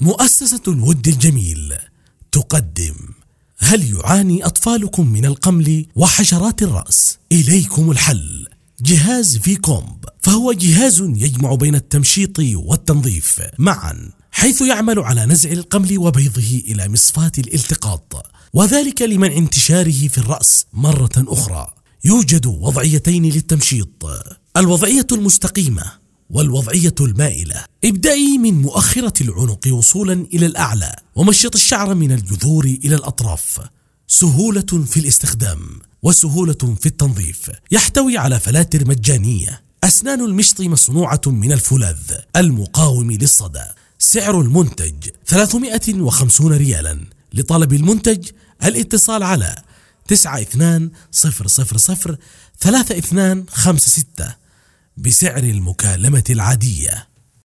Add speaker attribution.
Speaker 1: مؤسسة الود الجميل تقدم: هل يعاني أطفالكم من القمل وحشرات الرأس؟ إليكم الحل: جهاز فيكومب، فهو جهاز يجمع بين التمشيط والتنظيف معا، حيث يعمل على نزع القمل وبيضه إلى مصفاة الالتقاط، وذلك لمنع انتشاره في الرأس مرة أخرى. يوجد وضعيتين للتمشيط: الوضعية المستقيمة والوضعية المائلة. ابدأي من مؤخرة العنق وصولا إلى الأعلى، ومشط الشعر من الجذور إلى الأطراف. سهولة في الاستخدام وسهولة في التنظيف. يحتوي على فلاتر مجانية. أسنان المشط مصنوعة من الفولاذ المقاوم للصدى. سعر المنتج 350 ريالا. لطلب المنتج الاتصال على 92 000 3256 بسعر المكالمة العادية.